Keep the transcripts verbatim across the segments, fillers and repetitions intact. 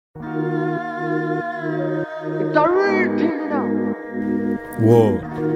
It's a real thing now. Whoa.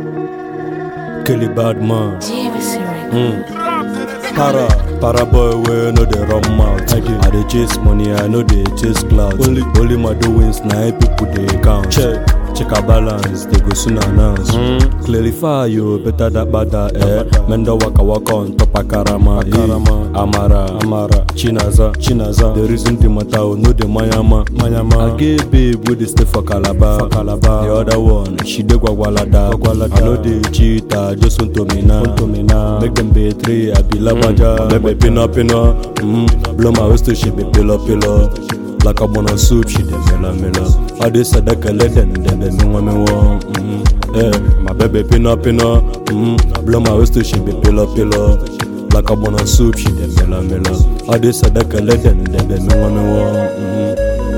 Kelly Badman. Mm. Para, para boy, we know they run mouth. I, I dey chase money, I know they chase clouds. Only, only my doings, now people they count. Check, check our balance, they go soon announce. Mm. Clarify you, better that bada eh. Mendo waka waka on top of Karama, Karama, Amara, Amara, Chinaza, Chinaza. The reason the matter, no the Mayama, Mayama. I gave babe with the stay for Calabar, for Calabar. The other one, she dey gwagwalada, gwagwalada. I know they cheat, I just want to me now, to me now. Make them be three, I be labaja. Mm. Baby pina pina, mm. Blow my waist to she be pillow pillow. Like a bun of soup, she dey mela mela. I dey sadaka let them, then they know me want. Mm. Eh, my baby pina pina, mm. Blow my waist to she be pillow pillow. Like a bun of soup, she dey mela mela. I dey sadaka let them, then they know me want. Mm.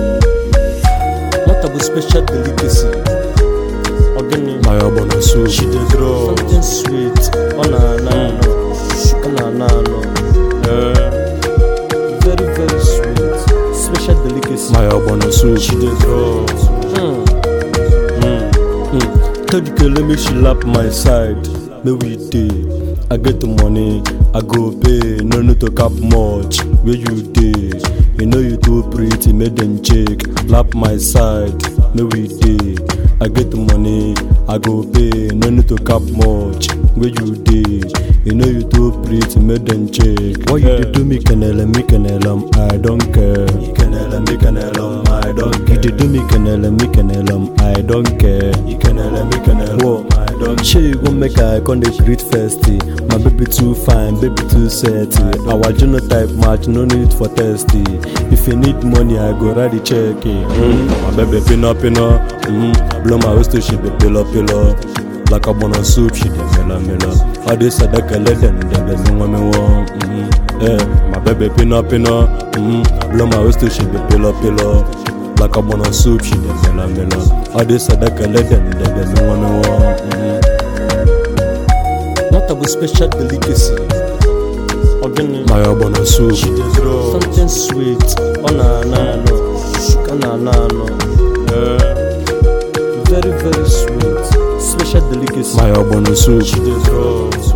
What about special delicacy? Organic, my bun of soup, she dey draw something sweet. Oh na na no, oh na na no. Eh, very very sweet. Special delicacy. My urban soup. She dey draw. Mm. Mm. Mm. Third girl, let me she lap my side. Me we dey. I get the money, I go pay. No need to cap much. Where you dey? You know you too pretty, make them check. Lap my side. Me we dey. I get the money, I go pay. No need to cap much. Where you dey? You know you too pretty, make them check. What you dey do me canela, me canela, I don't care. You canela, me canela, I don't care. You dey do me canela, me canela, I don't care. You canela, me canela, I don't care. Sure you gon' make I con dey greet festy. My baby too fine, baby too sexy. Our genotype match, no need for testy. If you need money, I go write the check. Mm. My baby pina pina, mm. Blow my waist to she be pillow pillow. Like a bun of soup, she dey mela mela. I dey sadaka let them, then they know me want. Mm. Eh, my baby pina pina, mm. Blow my waist to she be pillow pillow. Like a bun of soup, she dey mela mela. I dey sadaka let them, then they know me want. Mm. What about special delicacy? Organic, my bun of soup, she dey draw something sweet. Oh na na no, oh na na no. Eh, very very sweet. Special delicacy. My urban soup. She dey draw.